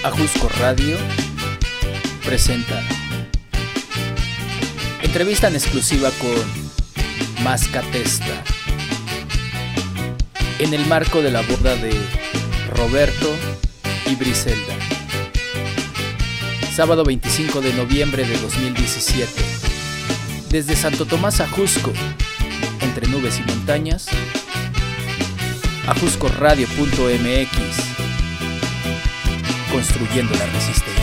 Ajusco Radio presenta entrevista en exclusiva con Mascatesta en el marco de la boda de Roberto y Briselda, sábado 25 de noviembre de 2017, desde Santo Tomás Ajusco, entre nubes y montañas, ajuscoradio.mx, construyendo la resistencia.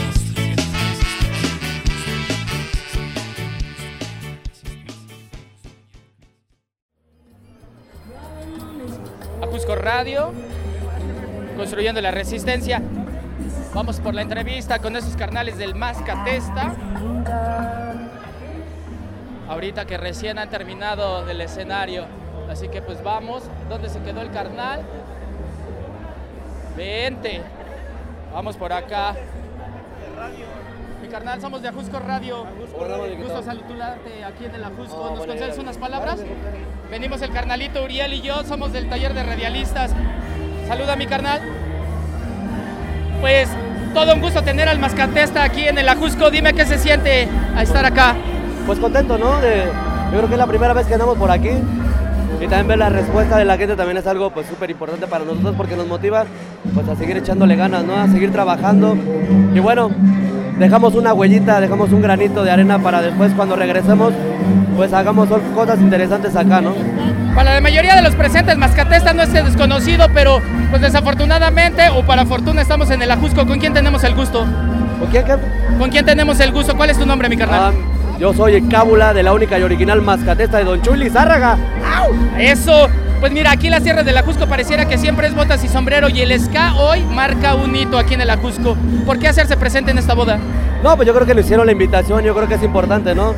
Ajusco Radio, construyendo la resistencia. Vamos por la entrevista con esos carnales del Mascatesta. Ahorita que recién han terminado del escenario. Así que pues vamos. ¿Dónde se quedó el carnal? Vente. Vamos por acá. Mi carnal, somos de Ajusco Radio. Gusto saludarte aquí en el Ajusco. ¿Nos concedes unas palabras? Venimos el carnalito Uriel y yo, somos del taller de radialistas. Saluda mi carnal. Pues todo un gusto tener al Mascatesta aquí en el Ajusco. Dime qué se siente a estar acá. Pues contento, ¿no? Yo creo que es la primera vez que andamos por aquí. Y también ver la respuesta de la gente también es algo pues súper importante para nosotros porque nos motiva pues a seguir echándole ganas, ¿no? A seguir trabajando. Y bueno, dejamos una huellita, dejamos un granito de arena para después cuando regresemos pues hagamos cosas interesantes acá, ¿no? Para la mayoría de los presentes, Mascatesta no es desconocido, pero pues desafortunadamente o para fortuna estamos en el Ajusco. ¿Con quién tenemos el gusto? ¿Con quién? ¿Con quién tenemos el gusto? ¿Cuál es tu nombre, mi carnal? Yo soy el cábula de la única y original Mascatesta de Don Chuy Lizárraga. ¡Au! Eso, pues mira, aquí las tierras del Ajusco pareciera que siempre es botas y sombrero y el ska hoy marca un hito aquí en el Ajusco. ¿Por qué hacerse presente en esta boda? No, pues yo creo que nos hicieron la invitación, yo creo que es importante, ¿no?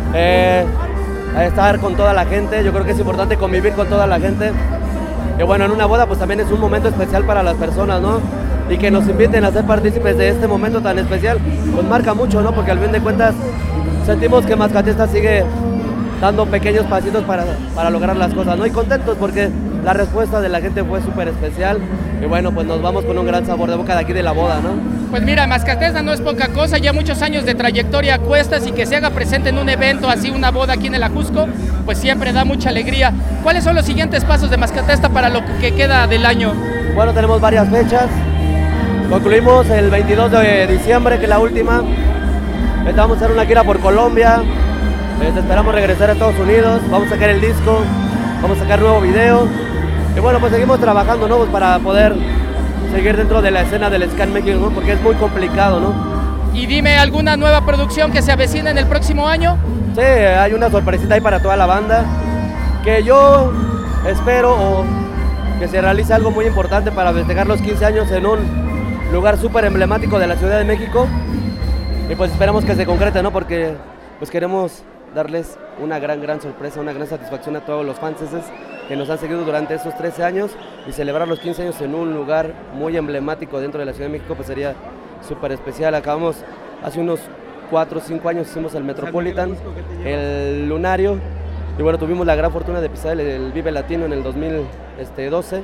A estar con toda la gente, yo creo que es importante convivir con toda la gente. Y bueno, en una boda pues también es un momento especial para las personas, ¿no? Y que nos inviten a ser partícipes de este momento tan especial, pues marca mucho, ¿no? Porque al fin de cuentas sentimos que Mascatesta sigue dando pequeños pasitos para lograr las cosas, ¿no? Y contentos porque la respuesta de la gente fue súper especial. Y bueno, pues nos vamos con un gran sabor de boca de aquí de la boda, ¿no? Pues mira, Mascatesta no es poca cosa, ya muchos años de trayectoria a cuestas y que se haga presente en un evento así, una boda aquí en el Ajusco, pues siempre da mucha alegría. ¿Cuáles son los siguientes pasos de Mascatesta para lo que queda del año? Bueno, tenemos varias fechas. Concluimos el 22 de diciembre, que es la última. Vamos a hacer una gira por Colombia. Esperamos regresar a Estados Unidos. Vamos a sacar el disco. Vamos a sacar nuevo video. Y bueno, pues seguimos trabajando, ¿no? Pues para poder seguir dentro de la escena del ska en México, ¿no? Porque es muy complicado, ¿no? Y dime, ¿alguna nueva producción que se avecina en el próximo año? Sí, hay una sorpresita ahí para toda la banda. Que yo espero que se realice algo muy importante para festejar los 15 años en un lugar súper emblemático de la Ciudad de México. Y pues esperamos que se concrete, ¿no? Porque pues queremos darles una gran sorpresa, una gran satisfacción a todos los fans que nos han seguido durante estos 13 años y celebrar los 15 años en un lugar muy emblemático dentro de la Ciudad de México pues sería súper especial. Acabamos, hace unos 4 o 5 años hicimos el Metropolitan, el Lunario y bueno, tuvimos la gran fortuna de pisar el Vive Latino en el 2012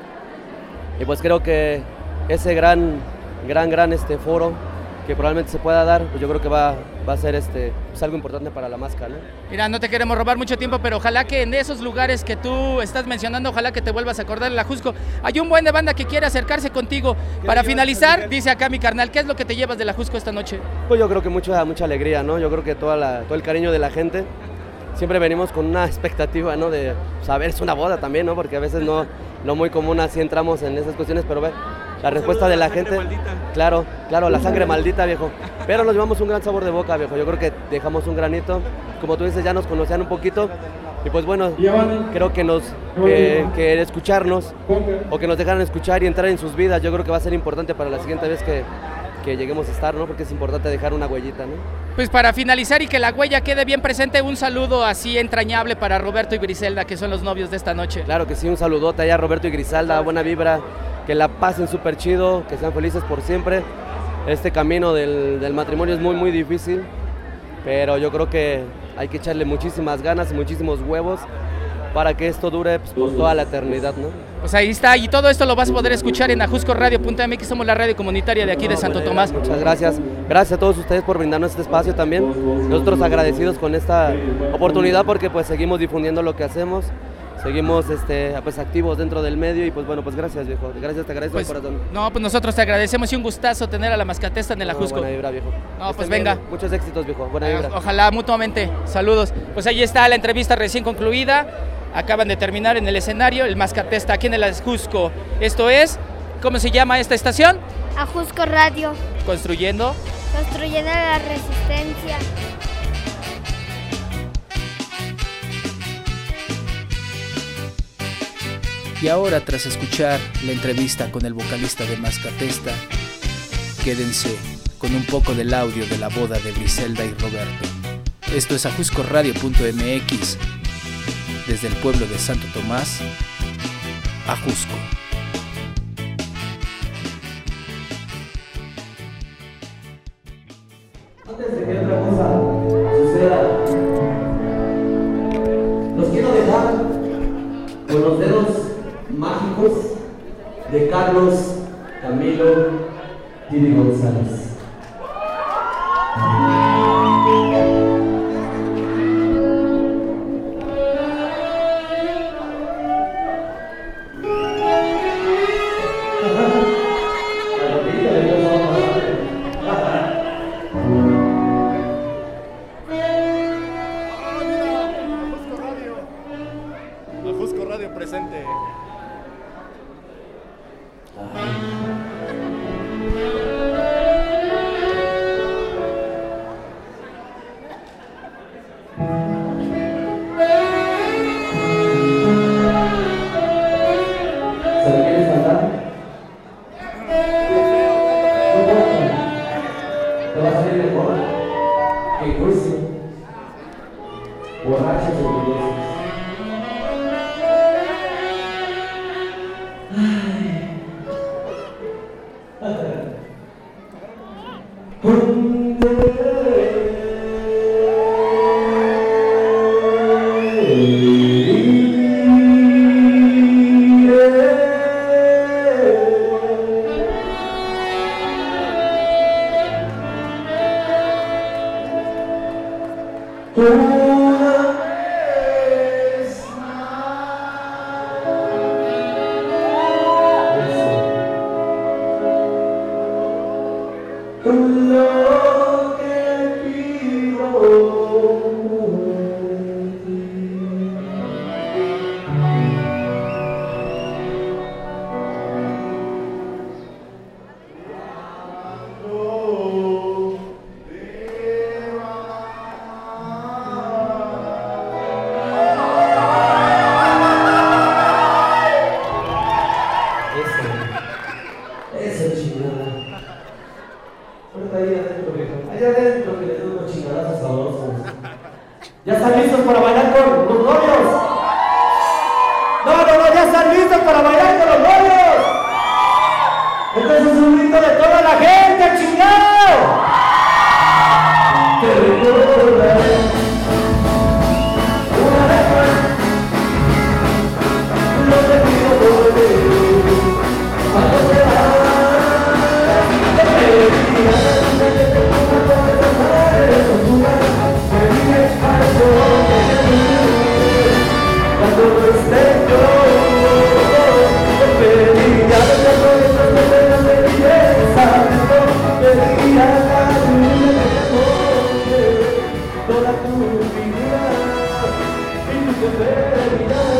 y pues creo que ese gran foro que probablemente se pueda dar, pues yo creo que va a ser pues algo importante para la máscara, ¿no? Mira, no te queremos robar mucho tiempo, pero ojalá que en esos lugares que tú estás mencionando, ojalá que te vuelvas a acordar del Ajusco. Hay un buen de banda que quiere acercarse contigo. Para finalizar, dice acá mi carnal, ¿qué es lo que te llevas del Ajusco esta noche? Pues yo creo que mucha alegría, ¿no? Yo creo que todo el cariño de la gente. Siempre venimos con una expectativa, ¿no? De saber, es una boda también, ¿no? Porque a veces no muy común así entramos en esas cuestiones, pero ve, la respuesta de la gente, claro, la sangre maldita, viejo, pero nos llevamos un gran sabor de boca, viejo, yo creo que dejamos un granito, como tú dices, ya nos conocían un poquito, y pues bueno, creo que escucharnos, o que nos dejaran escuchar y entrar en sus vidas, yo creo que va a ser importante para la siguiente vez que lleguemos a estar, ¿no? Porque es importante dejar una huellita, ¿no? Pues para finalizar y que la huella quede bien presente, un saludo así entrañable para Roberto y Briselda, que son los novios de esta noche. Claro que sí, un saludote allá a Roberto y Griselda, buena vibra, que la pasen súper chido, que sean felices por siempre. Este camino del matrimonio es muy difícil, pero yo creo que hay que echarle muchísimas ganas y muchísimos huevos para que esto dure pues, por toda la eternidad, ¿no? Pues ahí está, y todo esto lo vas a poder escuchar en ajuscoradio.mx, somos la radio comunitaria de aquí de Santo Tomás. Muchas gracias. Gracias a todos ustedes por brindarnos este espacio también. Nosotros agradecidos con esta oportunidad porque pues seguimos difundiendo lo que hacemos. Seguimos pues activos dentro del medio y pues bueno, pues gracias, viejo. Gracias, te agradezco pues, de corazón. No, pues nosotros te agradecemos y un gustazo tener a la Mascatesta en el Ajusco. Buena vibra, viejo. No, pues venga. Bien. Muchos éxitos, viejo. Buena vibra. Ojalá mutuamente. Saludos. Pues ahí está la entrevista recién concluida. Acaban de terminar en el escenario el Mascatesta aquí en el Ajusco. Esto es, ¿cómo se llama esta estación? Ajusco Radio. Construyendo la resistencia. Y ahora, tras escuchar la entrevista con el vocalista de Mascatesta, quédense con un poco del audio de la boda de Briselda y Roberto. Esto es ajuscoradio.mx, desde el pueblo de Santo Tomás, Ajusco. Antes de que otra cosa suceda, los quiero dejar con los dedos mágicos de Carlos Camilo Tiri González. Ajusco Radio presente. ¿Se lo quieres cantar? Te va a salir mejor que Cursi, borrachos y orgullosos. Eso chingada. Ahorita ahí adentro, viejo. Allá adentro que le doy unos chingadazos sabrosos. ¿Ya están listos para bailar con los novios? No, ya están listos para bailar con los novios. Entonces es un grito de toda la gente, chingado. Te recordaré una vez más. No te pido volver. Cuando te vas, te pediría que te pongas a besar esos lugares. Me dices para eso cuando no esté yo, te pediría que te pongas de penas de belleza. Te pediría la luna que te ponga toda tu vida y tu severidad.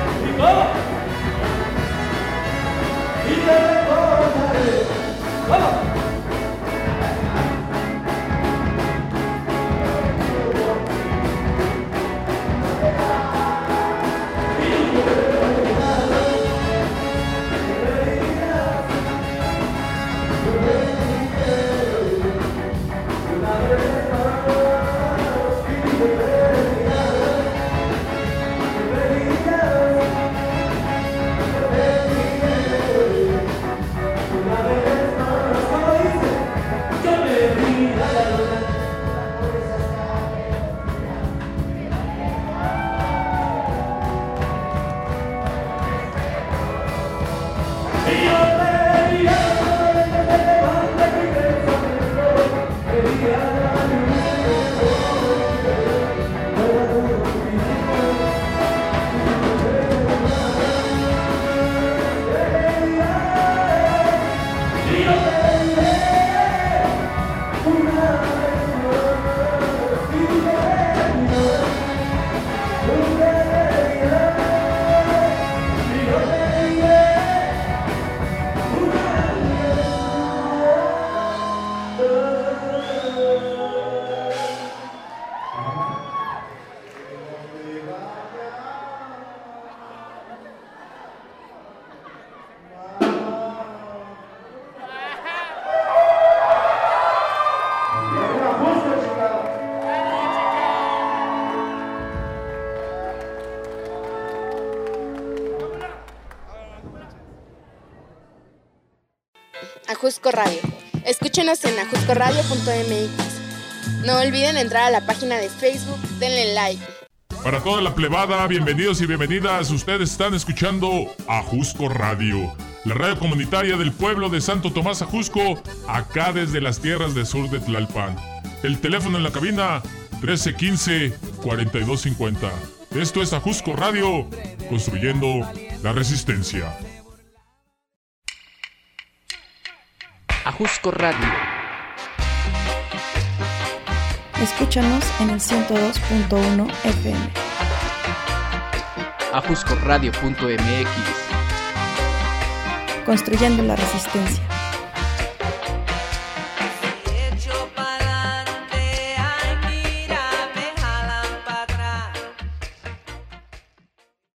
Vamos. Ajusco Radio. Escúchenos en ajuscoradio.mx. No olviden entrar a la página de Facebook, denle like. Para toda la plebada, bienvenidos y bienvenidas. Ustedes están escuchando Ajusco Radio, la radio comunitaria del pueblo de Santo Tomás Ajusco, acá desde las tierras del sur de Tlalpan. El teléfono en la cabina, 1315-4250. Esto es Ajusco Radio, construyendo la resistencia. Ajusco Radio. Escúchanos en el 102.1 FM. Ajuscoradio.mx. Construyendo la resistencia.